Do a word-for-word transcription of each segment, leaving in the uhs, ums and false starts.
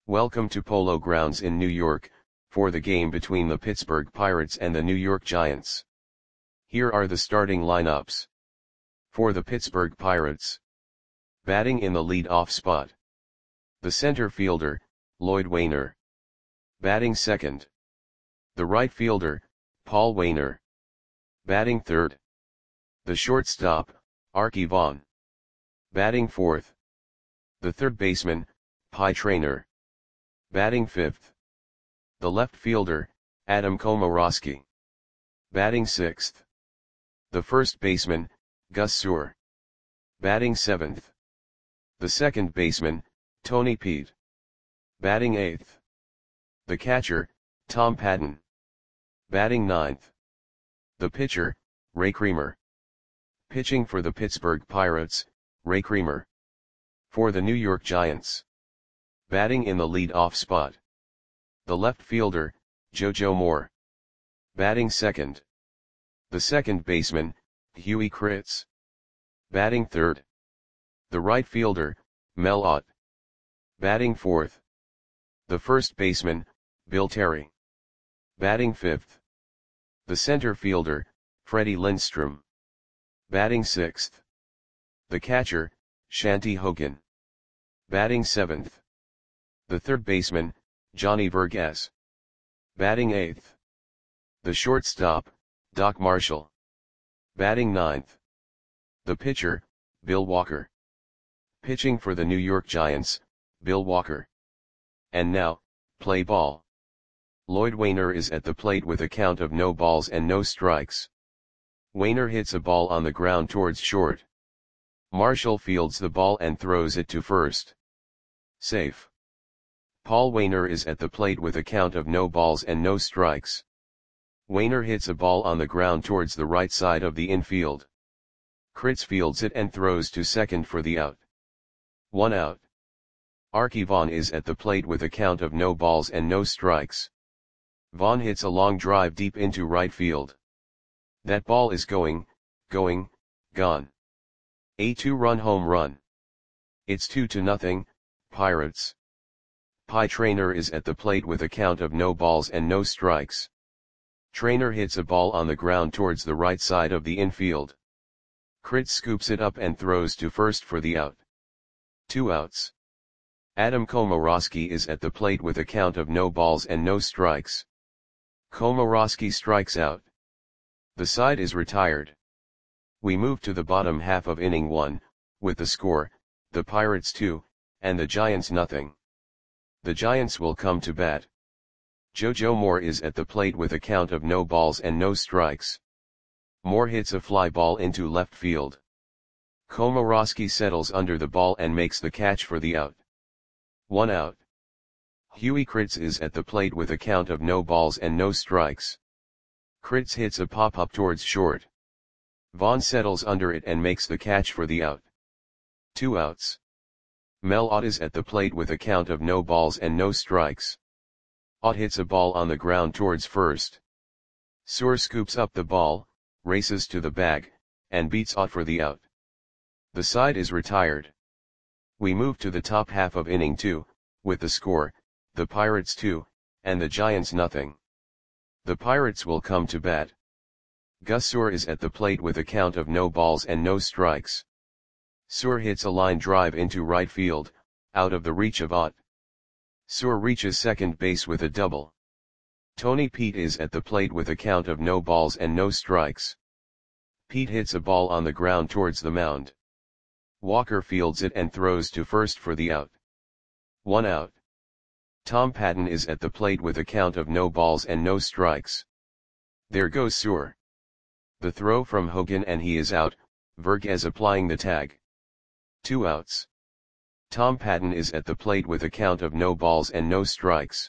Welcome to Polo Grounds in New York, for the game between the Pittsburgh Pirates and the New York Giants. Here are the starting lineups. For the Pittsburgh Pirates. Batting in the lead-off spot. The center fielder, Lloyd Waner. Batting second. The right fielder, Paul Waner. Batting third. The shortstop, Arky Vaughan. Batting fourth. The third baseman, Pie Traynor. Batting fifth. The left fielder, Adam Komoroski. Batting sixth. The first baseman, Gus Suhr. Batting seventh. The second baseman, Tony Peet. Batting eighth. The catcher, Tom Patton. Batting ninth. The pitcher, Ray Creamer. Pitching for the Pittsburgh Pirates, Ray Creamer. For the New York Giants. Batting in the lead-off spot. The left fielder, JoJo Moore. Batting second. The second baseman, Huey Kritz. Batting third. The right fielder, Mel Ott. Batting fourth. The first baseman, Bill Terry. Batting fifth. The center fielder, Freddie Lindstrom. Batting sixth. The catcher, Shanti Hogan. Batting seventh. The third baseman, Johnny Vergas. Batting eighth. The shortstop, Doc Marshall. Batting ninth. The pitcher, Bill Walker. Pitching for the New York Giants, Bill Walker. And now, play ball. Lloyd Waner is at the plate with a count of no balls and no strikes. Waner hits a ball on the ground towards short. Marshall fields the ball and throws it to first. Safe. Paul Waner is at the plate with a count of no balls and no strikes. Waner hits a ball on the ground towards the right side of the infield. Kritz fields it and throws to second for the out. One out. Arky Vaughan is at the plate with a count of no balls and no strikes. Vaughan hits a long drive deep into right field. That ball is going, going, gone. A two-run home run. It's two to nothing, Pirates. Pie Traynor is at the plate with a count of no balls and no strikes. Traynor hits a ball on the ground towards the right side of the infield. Kritz scoops it up and throws to first for the out. Two outs. Adam Komoroski is at the plate with a count of no balls and no strikes. Komoroski strikes out. The side is retired. We move to the bottom half of inning one, with the score, the Pirates two, and the Giants nothing. The Giants will come to bat. JoJo Moore is at the plate with a count of no balls and no strikes. Moore hits a fly ball into left field. Komoroski settles under the ball and makes the catch for the out. One out. Huey Kritz is at the plate with a count of no balls and no strikes. Kritz hits a pop-up towards short. Vaughan settles under it and makes the catch for the out. Two outs. Mel Ott is at the plate with a count of no balls and no strikes. Ott hits a ball on the ground towards first. Suhr scoops up the ball, races to the bag, and beats Ott for the out. The side is retired. We move to the top half of inning two, with the score, the Pirates two, and the Giants nothing. The Pirates will come to bat. Gus Suhr is at the plate with a count of no balls and no strikes. Suhr hits a line drive into right field, out of the reach of Ott. Suhr reaches second base with a double. Tony Peet is at the plate with a count of no balls and no strikes. Peet hits a ball on the ground towards the mound. Walker fields it and throws to first for the out. One out. Tom Patton is at the plate with a count of no balls and no strikes. There goes Suhr. The throw from Hogan and he is out, Vergas applying the tag. Two outs. Tom Patton is at the plate with a count of no balls and no strikes.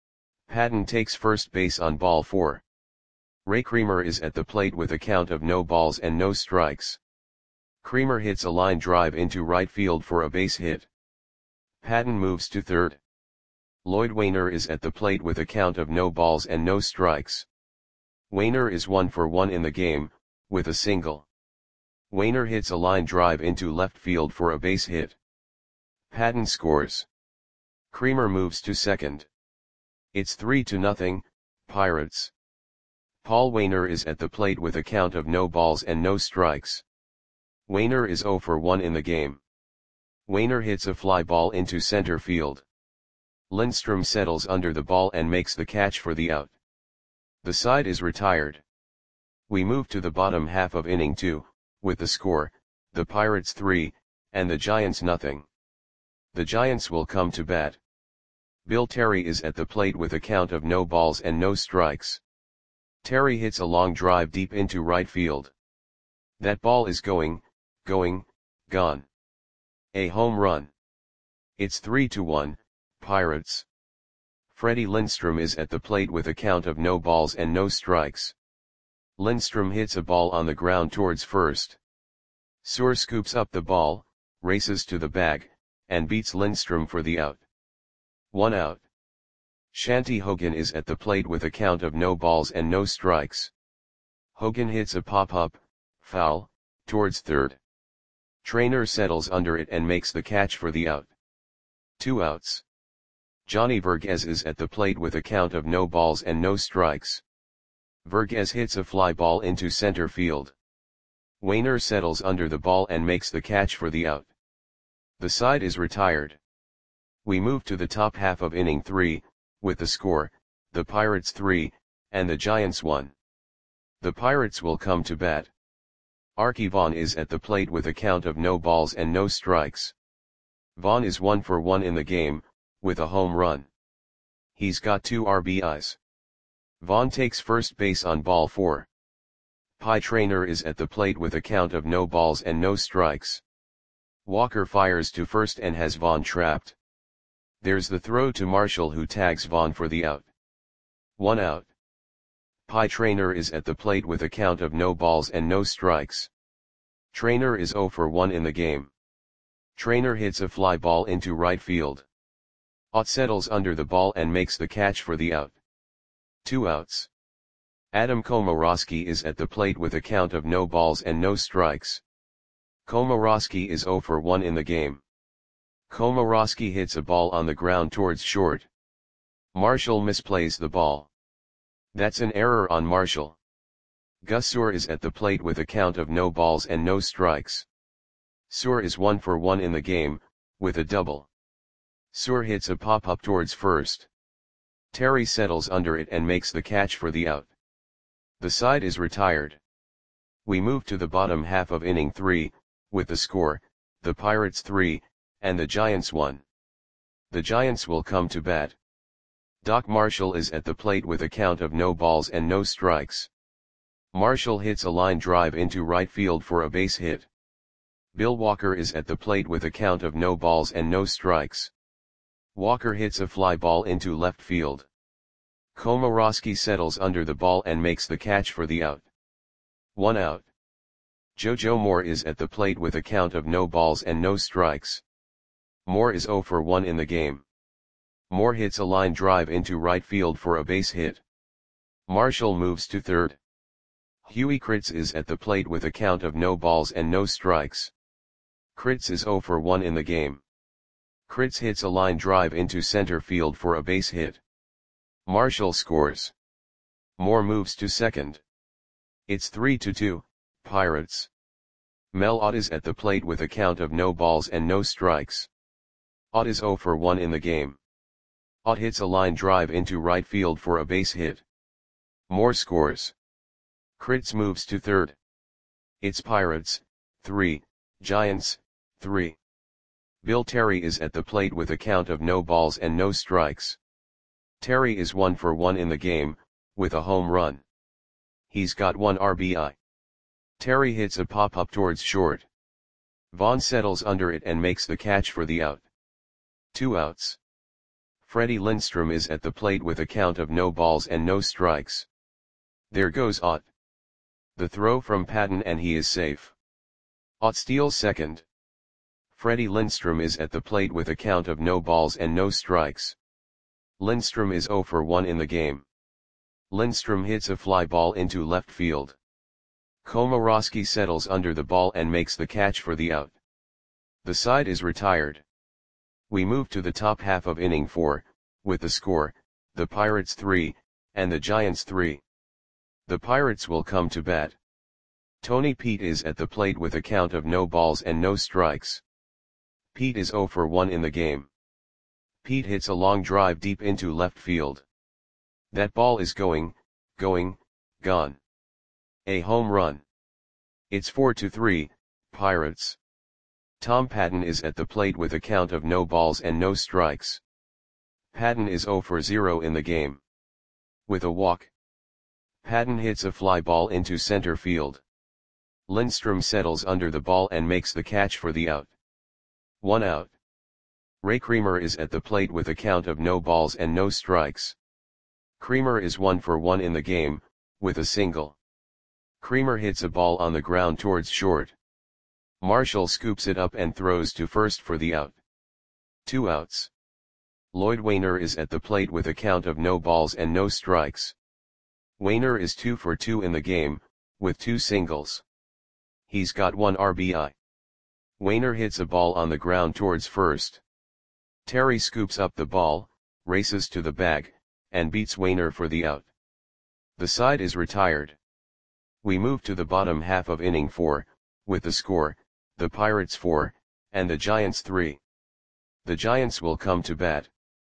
Patton takes first base on ball four. Ray Creamer is at the plate with a count of no balls and no strikes. Creamer hits a line drive into right field for a base hit. Patton moves to third. Lloyd Waner is at the plate with a count of no balls and no strikes. Waner is one for one in the game, with a single. Waner hits a line drive into left field for a base hit. Patton scores. Creamer moves to second. It's three to nothing, Pirates. Paul Waner is at the plate with a count of no balls and no strikes. Waner is zero for one in the game. Waner hits a fly ball into center field. Lindstrom settles under the ball and makes the catch for the out. The side is retired. We move to the bottom half of inning two, with the score, the Pirates three, and the Giants nothing. The Giants will come to bat. Bill Terry is at the plate with a count of no balls and no strikes. Terry hits a long drive deep into right field. That ball is going, going, gone. A home run. It's three to one, Pirates. Freddie Lindstrom is at the plate with a count of no balls and no strikes. Lindstrom hits a ball on the ground towards first. Suhr scoops up the ball, races to the bag, and beats Lindstrom for the out. One out. Shanty Hogan is at the plate with a count of no balls and no strikes. Hogan hits a pop-up, foul, towards third. Trainer settles under it and makes the catch for the out. Two outs. Johnny Verghese is at the plate with a count of no balls and no strikes. Verghese hits a fly ball into center field. Waner settles under the ball and makes the catch for the out. The side is retired. We move to the top half of inning three, with the score, the Pirates three, and the Giants one. The Pirates will come to bat. Arky Vaughan is at the plate with a count of no balls and no strikes. Vaughan is one for one in the game, with a home run. He's got two R B Is. Vaughan takes first base on ball four. Pie Traynor is at the plate with a count of no balls and no strikes. Walker fires to first and has Vaughan trapped. There's the throw to Marshall, who tags Vaughan for the out. One out. Pie Traynor is at the plate with a count of no balls and no strikes. Traynor is zero for one in the game. Traynor hits a fly ball into right field. Ott settles under the ball and makes the catch for the out. Two outs. Adam Komorowski is at the plate with a count of no balls and no strikes. Komorowski is zero for one in the game. Komorowski hits a ball on the ground towards short. Marshall misplays the ball. That's an error on Marshall. Gus Suhr is at the plate with a count of no balls and no strikes. Suhr is one for one in the game, with a double. Suhr hits a pop-up towards first. Terry settles under it and makes the catch for the out. The side is retired. We move to the bottom half of inning three, with the score, the Pirates three, and the Giants one. The Giants will come to bat. Doc Marshall is at the plate with a count of no balls and no strikes. Marshall hits a line drive into right field for a base hit. Bill Walker is at the plate with a count of no balls and no strikes. Walker hits a fly ball into left field. Komorowski settles under the ball and makes the catch for the out. One out. JoJo Moore is at the plate with a count of no balls and no strikes. Moore is zero for one in the game. Moore hits a line drive into right field for a base hit. Marshall moves to third. Huey Kritz is at the plate with a count of no balls and no strikes. Kritz is zero for one in the game. Kritz hits a line drive into center field for a base hit. Marshall scores. Moore moves to second. It's three to two, Pirates. Mel Ott is at the plate with a count of no balls and no strikes. Ott is zero for one in the game. Ott hits a line drive into right field for a base hit. Moore scores. Kritz moves to third. It's Pirates, three, Giants, three. Bill Terry is at the plate with a count of no balls and no strikes. Terry is one for one in the game, with a home run. He's got one R B I. Terry hits a pop-up towards short. Vaughan settles under it and makes the catch for the out. Two outs. Freddie Lindstrom is at the plate with a count of no balls and no strikes. There goes Ott. The throw from Patton and he is safe. Ott steals second. Freddie Lindstrom is at the plate with a count of no balls and no strikes. Lindstrom is zero for one in the game. Lindstrom hits a fly ball into left field. Komorowski settles under the ball and makes the catch for the out. The side is retired. We move to the top half of inning four, with the score, the Pirates three, and the Giants three. The Pirates will come to bat. Tony Pete is at the plate with a count of no balls and no strikes. Pete is oh for one in the game. Pete hits a long drive deep into left field. That ball is going, going, gone. A home run. It's four to three, Pirates. Tom Patton is at the plate with a count of no balls and no strikes. Patton is oh for zero in the game. With a walk. Patton hits a fly ball into center field. Lindstrom settles under the ball and makes the catch for the out. One out. Ray Creamer is at the plate with a count of no balls and no strikes. Creamer is one for one in the game, with a single. Creamer hits a ball on the ground towards short. Marshall scoops it up and throws to first for the out. Two outs. Lloyd Wainer is at the plate with a count of no balls and no strikes. Wainer is two for two in the game, with two singles. He's got one R B I. Wainer hits a ball on the ground towards first. Terry scoops up the ball, races to the bag, and beats Wainer for the out. The side is retired. We move to the bottom half of inning four, with the score, the Pirates four, and the Giants three. The Giants will come to bat.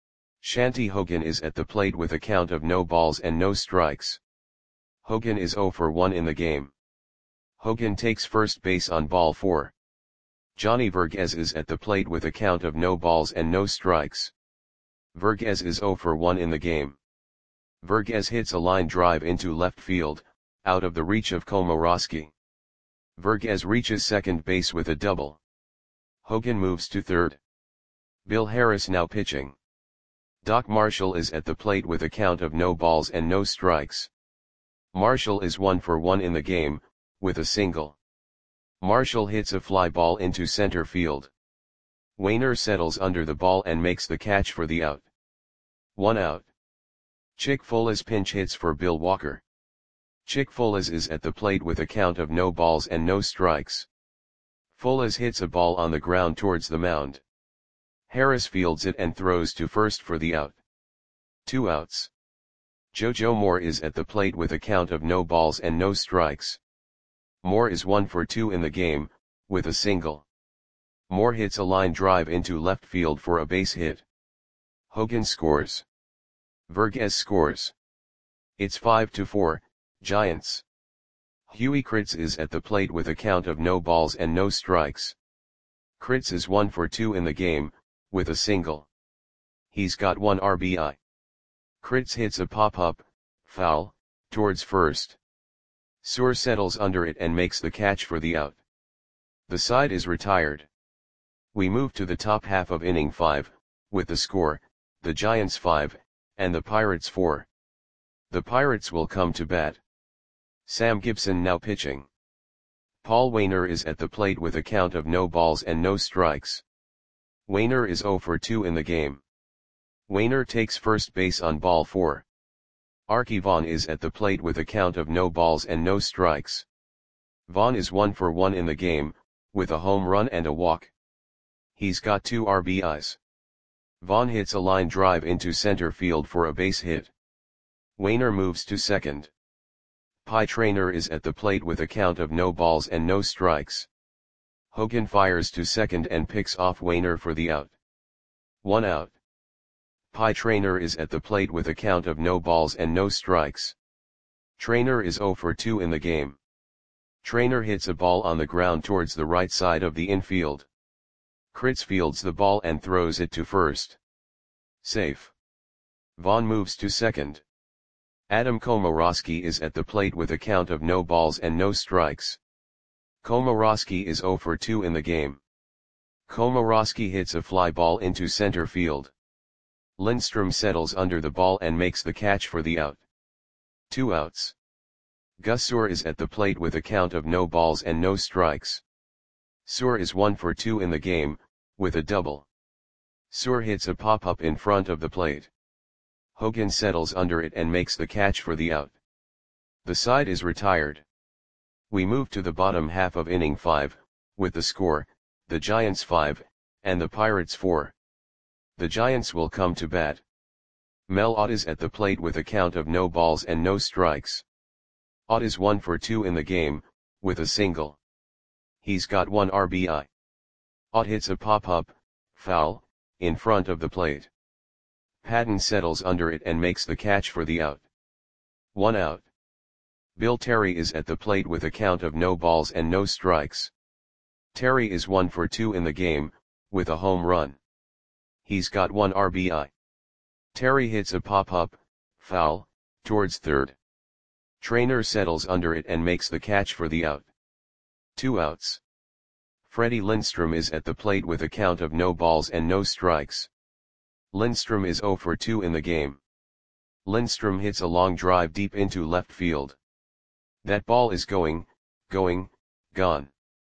Shanty Hogan is at the plate with a count of no balls and no strikes. Hogan is oh for one in the game. Hogan takes first base on ball four. Johnny Verghese is at the plate with a count of no balls and no strikes. Verghese is oh for one in the game. Verghese hits a line drive into left field, out of the reach of Komoroski. Verghese reaches second base with a double. Hogan moves to third. Bill Harris now pitching. Doc Marshall is at the plate with a count of no balls and no strikes. Marshall is one for one in the game, with a single. Marshall hits a fly ball into center field. Wainer settles under the ball and makes the catch for the out. One out. Chick Folas pinch hits for Bill Walker. Chick Folas is at the plate with a count of no balls and no strikes. Folas hits a ball on the ground towards the mound. Harris fields it and throws to first for the out. Two outs. JoJo Moore is at the plate with a count of no balls and no strikes. Moore is one for two in the game, with a single. Moore hits a line drive into left field for a base hit. Hogan scores. Verghese scores. It's five to four, Giants. Huey Kritz is at the plate with a count of no balls and no strikes. Kritz is one for two in the game, with a single. He's got one R B I. Kritz hits a pop-up, foul, towards first. Suhr settles under it and makes the catch for the out. The side is retired. We move to the top half of inning five, with the score, the Giants five, and the Pirates four. The Pirates will come to bat. Sam Gibson now pitching. Paul Wainer is at the plate with a count of no balls and no strikes. Wainer is oh for two in the game. Wainer takes first base on ball four. Arky Vaughan is at the plate with a count of no balls and no strikes. Vaughan is one for one in the game, with a home run and a walk. He's got two R B Is. Vaughan hits a line drive into center field for a base hit. Wainer moves to second. Pie Traynor is at the plate with a count of no balls and no strikes. Hogan fires to second and picks off Wainer for the out. One out. Pie Traynor is at the plate with a count of no balls and no strikes. Traynor is oh for two in the game. Traynor hits a ball on the ground towards the right side of the infield. Kritz fields the ball and throws it to first. Safe. Vaughan moves to second. Adam Komoroski is at the plate with a count of no balls and no strikes. Komoroski is oh for two in the game. Komoroski hits a fly ball into center field. Lindstrom settles under the ball and makes the catch for the out. Two outs. Gus Suhr is at the plate with a count of no balls and no strikes. Suhr is one for two in the game, with a double. Suhr hits a pop-up in front of the plate. Hogan settles under it and makes the catch for the out. The side is retired. We move to the bottom half of inning five, with the score, the Giants five, and the Pirates four. The Giants will come to bat. Mel Ott is at the plate with a count of no balls and no strikes. Ott is one for two in the game, with a single. He's got one R B I. Ott hits a pop-up, foul, in front of the plate. Patton settles under it and makes the catch for the out. One out. Bill Terry is at the plate with a count of no balls and no strikes. Terry is one for two in the game, with a home run. He's got one R B I. Terry hits a pop-up, foul, towards third. Trainer settles under it and makes the catch for the out. Two outs. Freddie Lindstrom is at the plate with a count of no balls and no strikes. Lindstrom is zero for two in the game. Lindstrom hits a long drive deep into left field. That ball is going, going, gone.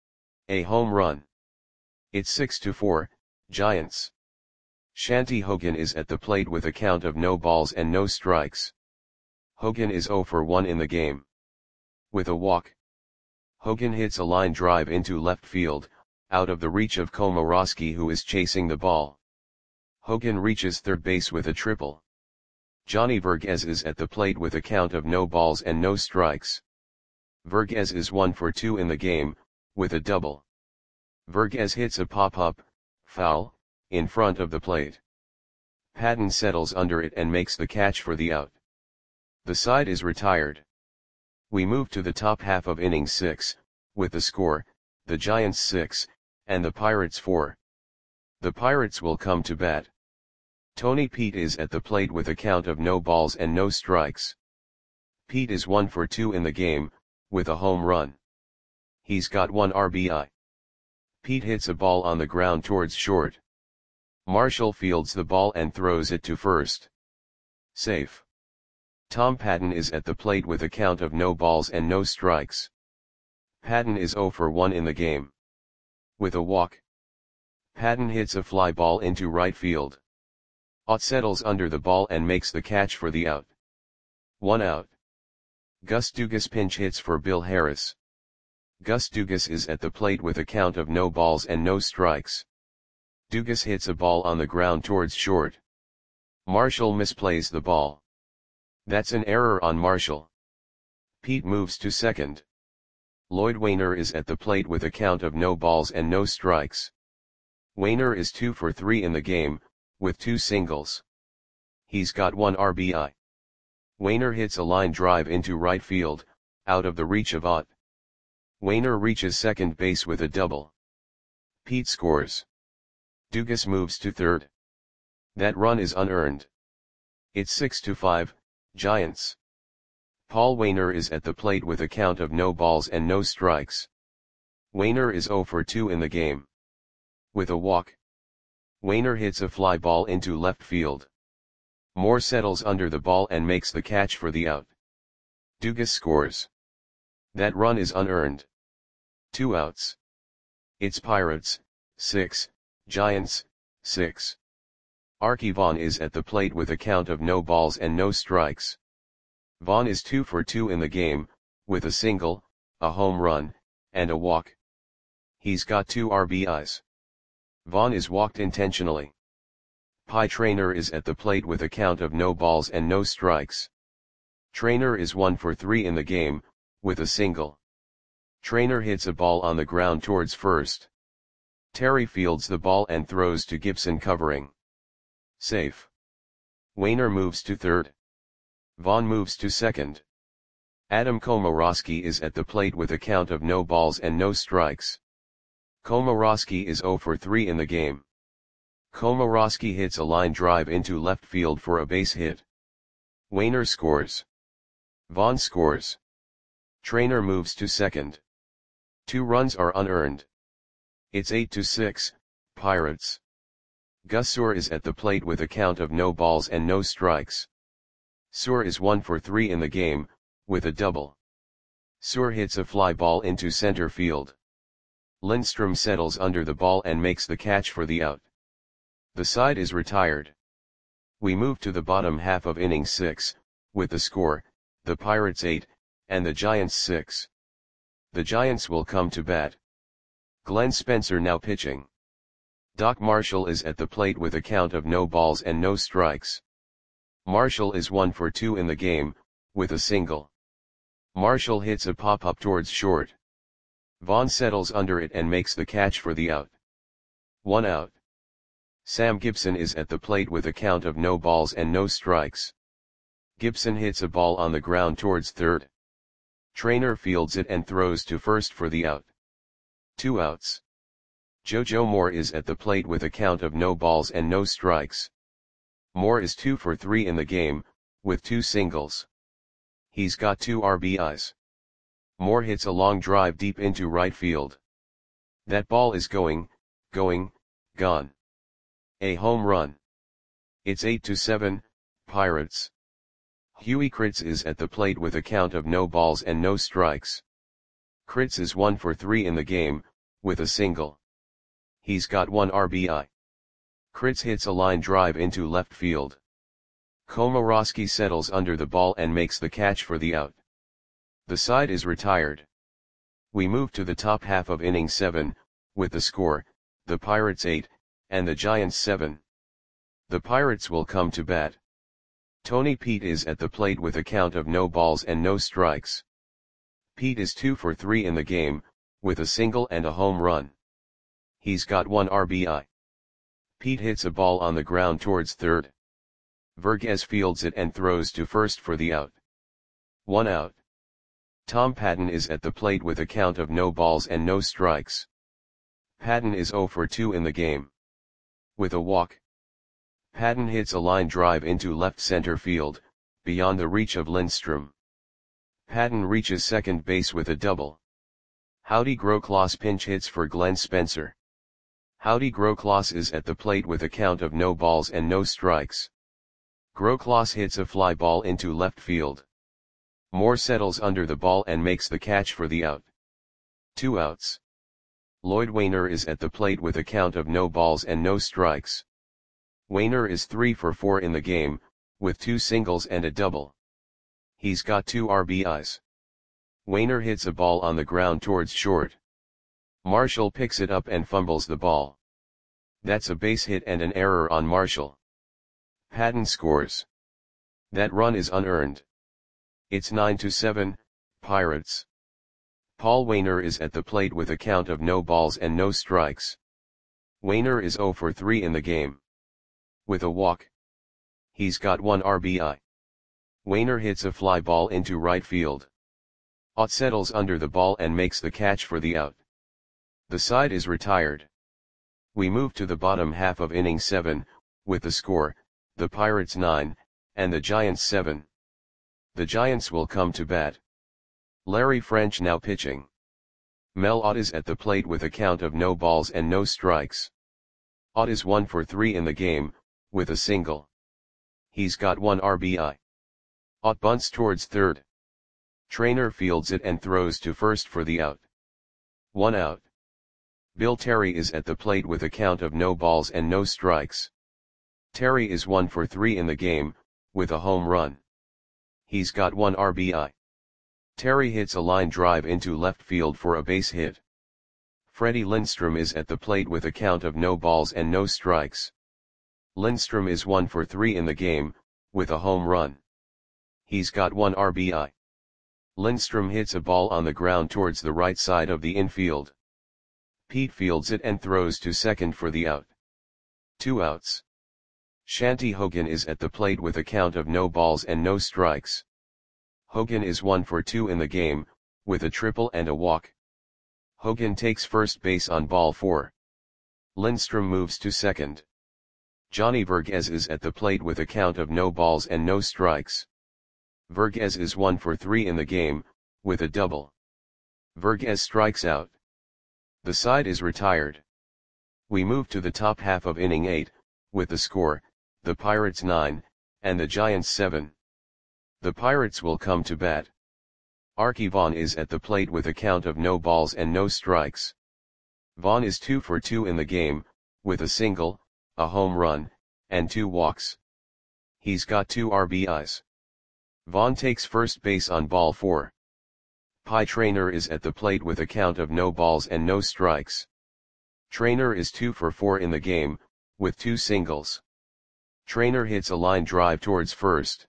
A home run. It's six to four, Giants. Shanty Hogan is at the plate with a count of no balls and no strikes. Hogan is zero for one in the game. With a walk. Hogan hits a line drive into left field, out of the reach of Komorowski, who is chasing the ball. Hogan reaches third base with a triple. Johnny Verghese is at the plate with a count of no balls and no strikes. Verghese is one for two in the game, with a double. Verghese hits a pop-up, foul, in front of the plate. Patton settles under it and makes the catch for the out. The side is retired. We move to the top half of inning six, with the score, the Giants six, and the Pirates four. The Pirates will come to bat. Tony Pete is at the plate with a count of no balls and no strikes. Pete is one for two in the game, with a home run. He's got one R B I. Pete hits a ball on the ground towards short. Marshall fields the ball and throws it to first. Safe. Tom Patton is at the plate with a count of no balls and no strikes. Patton is zero for one in the game. With a walk. Patton hits a fly ball into right field. Ott settles under the ball and makes the catch for the out. One out. Gus Dugas pinch hits for Bill Harris. Gus Dugas is at the plate with a count of no balls and no strikes. Dugas hits a ball on the ground towards short. Marshall misplays the ball. That's an error on Marshall. Pete moves to second. Lloyd Wainer is at the plate with a count of no balls and no strikes. Wainer is two for three in the game, with two singles. He's got one R B I. Wainer hits a line drive into right field, out of the reach of Ott. Wainer reaches second base with a double. Pete scores. Dugas moves to third. That run is unearned. It's six to five, Giants. Paul Wainer is at the plate with a count of no balls and no strikes. Wainer is zero for two in the game. With a walk. Wainer hits a fly ball into left field. Moore settles under the ball and makes the catch for the out. Dugas scores. That run is unearned. Two outs. It's Pirates, six, Giants, six. Archie Vaughn is at the plate with a count of no balls and no strikes. Vaughn is two for two in the game, with a single, a home run, and a walk. He's got two R B Is. Vaughn is walked intentionally. Pie Traynor is at the plate with a count of no balls and no strikes. Traynor is one for three in the game, with a single. Traynor hits a ball on the ground towards first. Terry fields the ball and throws to Gibson covering. Safe. Wainer moves to third. Vaughn moves to second. Adam Komorowski is at the plate with a count of no balls and no strikes. Komorowski is zero for three in the game. Komorowski hits a line drive into left field for a base hit. Wainer scores. Vaughn scores. Traynor moves to second. Two runs are unearned. It's eight to six, Pirates. Gus Suhr is at the plate with a count of no balls and no strikes. Suhr is one for three in the game, with a double. Suhr hits a fly ball into center field. Lindstrom settles under the ball and makes the catch for the out. The side is retired. We move to the bottom half of inning six, with the score, the Pirates eight, and the Giants six. The Giants will come to bat. Glenn Spencer now pitching. Doc Marshall is at the plate with a count of no balls and no strikes. Marshall is one for two in the game, with a single. Marshall hits a pop-up towards short. Vaughn settles under it and makes the catch for the out. One out. Sam Gibson is at the plate with a count of no balls and no strikes. Gibson hits a ball on the ground towards third. Trainer fields it and throws to first for the out. Two outs. JoJo Moore is at the plate with a count of no balls and no strikes. Moore is two for three in the game, with two singles. He's got two R B Is. Moore hits a long drive deep into right field. That ball is going, going, gone. A home run. It's eight to seven, Pirates. Huey Kritz is at the plate with a count of no balls and no strikes. Kritz is one for three in the game, with a single. He's got one R B I. Kritz hits a line drive into left field. Komorowski settles under the ball and makes the catch for the out. The side is retired. We move to the top half of inning seven, with the score, the Pirates eight, and the Giants seven. The Pirates will come to bat. Tony Pete is at the plate with a count of no balls and no strikes. Pete is two for three in the game, with a single and a home run. He's got one R B I. Pete hits a ball on the ground towards third. Vergez fields it and throws to first for the out. One out. Tom Patton is at the plate with a count of no balls and no strikes. Patton is zero for two in the game. With a walk. Patton hits a line drive into left center field, beyond the reach of Lindstrom. Patton reaches second base with a double. Howdy Groklas pinch hits for Glenn Spencer. Howdy Groklas is at the plate with a count of no balls and no strikes. Groklas hits a fly ball into left field. Moore settles under the ball and makes the catch for the out. Two outs. Lloyd Wainer is at the plate with a count of no balls and no strikes. Wainer is three for four in the game, with two singles and a double. He's got two R B Is. Wainer hits a ball on the ground towards short. Marshall picks it up and fumbles the ball. That's a base hit and an error on Marshall. Patton scores. That run is unearned. It's nine to seven, Pirates. Paul Wainer is at the plate with a count of no balls and no strikes. Wainer is zero for three in the game. With a walk. He's got one R B I. Wainer hits a fly ball into right field. Ott settles under the ball and makes the catch for the out. The side is retired. We move to the bottom half of inning seven, with the score, the Pirates nine, and the Giants seven. The Giants will come to bat. Larry French now pitching. Mel Ott is at the plate with a count of no balls and no strikes. Ott is one for three in the game, with a single. He's got one R B I. Ott bunts towards third. Trainer fields it and throws to first for the out. One out. Bill Terry is at the plate with a count of no balls and no strikes. Terry is one for three in the game, with a home run. He's got one R B I. Terry hits a line drive into left field for a base hit. Freddie Lindstrom is at the plate with a count of no balls and no strikes. Lindstrom is one for three in the game, with a home run. He's got one R B I. Lindstrom hits a ball on the ground towards the right side of the infield. Pete fields it and throws to second for the out. Two outs. Shanty Hogan is at the plate with a count of no balls and no strikes. Hogan is one for two in the game, with a triple and a walk. Hogan takes first base on ball four. Lindstrom moves to second. Johnny Vergez is at the plate with a count of no balls and no strikes. Vergez is one for three in the game, with a double. Vergez strikes out. The side is retired. We move to the top half of inning eight, with the score, the Pirates nine, and the Giants seven. The Pirates will come to bat. Archie Vaughn is at the plate with a count of no balls and no strikes. Vaughn is two for two in the game, with a single, a home run, and two walks. He's got two R B Is. Vaughn takes first base on ball four. Pie Traynor is at the plate with a count of no balls and no strikes. Trainer is two for four in the game, with two singles. Trainer hits a line drive towards first.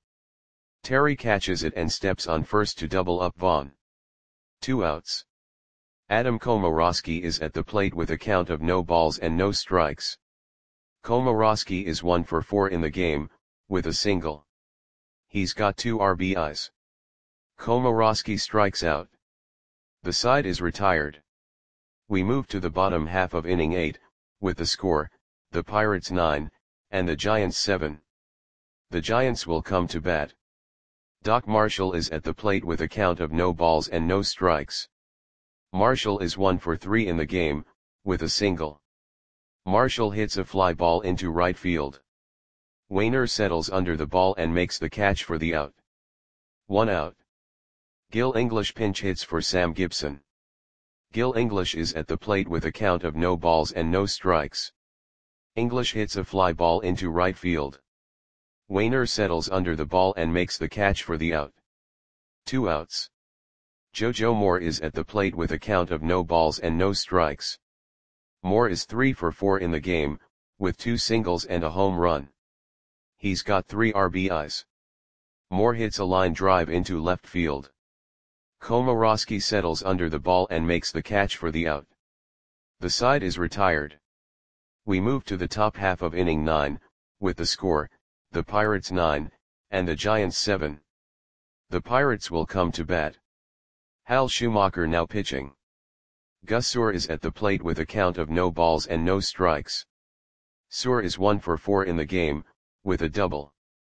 Terry catches it and steps on first to double up Vaughn. Two outs. Adam Komorowski is at the plate with a count of no balls and no strikes. Komorowski is one for four in the game, with a single. He's got two R B Is. Komorowski strikes out. The side is retired. We move to the bottom half of inning eight, with the score, the Pirates nine, and the Giants seven. The Giants will come to bat. Doc Marshall is at the plate with a count of no balls and no strikes. Marshall is one for three in the game, with a single. Marshall hits a fly ball into right field. Wainer settles under the ball and makes the catch for the out. One out. Gil English pinch hits for Sam Gibson. Gil English is at the plate with a count of no balls and no strikes. English hits a fly ball into right field. Wainer settles under the ball and makes the catch for the out. Two outs. JoJo Moore is at the plate with a count of no balls and no strikes. Moore is three for four in the game, with two singles and a home run. He's got three R B Is. Moore hits a line drive into left field. Komorowski settles under the ball and makes the catch for the out. The side is retired. We move to the top half of inning nine, with the score, the Pirates nine, and the Giants seven. The Pirates will come to bat. Hal Schumacher now pitching. Gus Suhr is at the plate with a count of no balls and no strikes. Suhr is one for four in the game, with a double.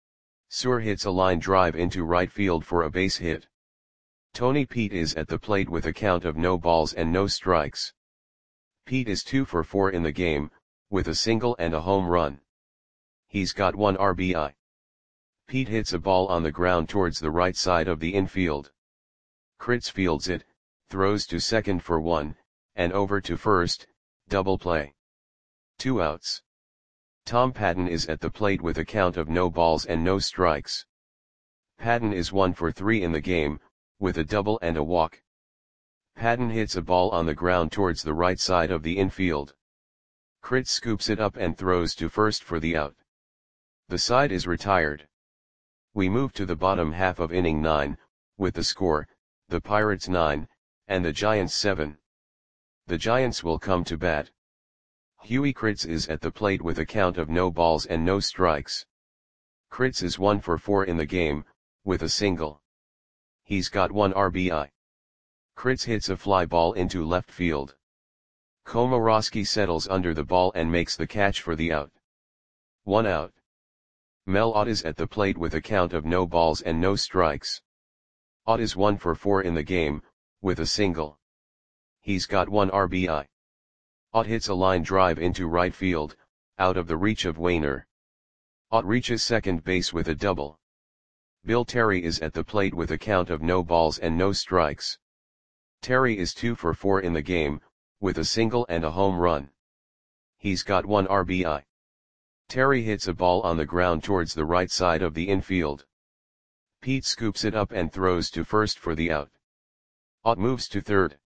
Suhr hits a line drive into right field for a base hit. Tony Pete is at the plate with a count of no balls and no strikes. Pete is two for four in the game, with a single and a home run. He's got one R B I. Pete hits a ball on the ground towards the right side of the infield. Kritz fields it, throws to second for one, and over to first, double play. Two outs. Tom Patton is at the plate with a count of no balls and no strikes. Patton is one for three in the game, with a double and a walk. Patton hits a ball on the ground towards the right side of the infield. Kritz scoops it up and throws to first for the out. The side is retired. We move to the bottom half of inning nine, with the score, the Pirates nine, and the Giants seven. The Giants will come to bat. Huey Kritz is at the plate with a count of no balls and no strikes. Kritz is one for four in the game, with a single. He's got one R B I. Kritz hits a fly ball into left field. Komorowski settles under the ball and makes the catch for the out. One out. Mel Ott is at the plate with a count of no balls and no strikes. Ott is one for four in the game, with a single. He's got one R B I. Ott hits a line drive into right field, out of the reach of Wainer. Ott reaches second base with a double. Bill Terry is at the plate with a count of no balls and no strikes. Terry is two for four in the game, with a single and a home run. He's got one R B I. Terry hits a ball on the ground towards the right side of the infield. Pete scoops it up and throws to first for the out. Ott moves to third.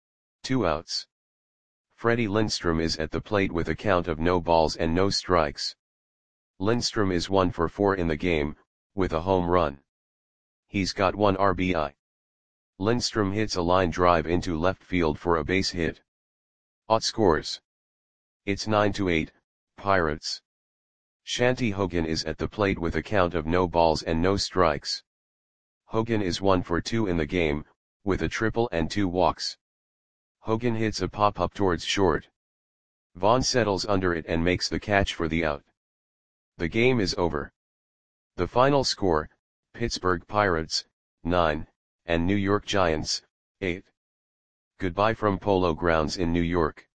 Two outs. Freddie Lindstrom is at the plate with a count of no balls and no strikes. Lindstrom is one for four in the game, with a home run. He's got one R B I. Lindstrom hits a line drive into left field for a base hit. Ott scores. It's nine to eight, Pirates. Shanty Hogan is at the plate with a count of no balls and no strikes. Hogan is one for two in the game, with a triple and two walks. Hogan hits a pop-up towards short. Vaughn settles under it and makes the catch for the out. The game is over. The final score, Pittsburgh Pirates, nine, and New York Giants, eight. Goodbye from Polo Grounds in New York.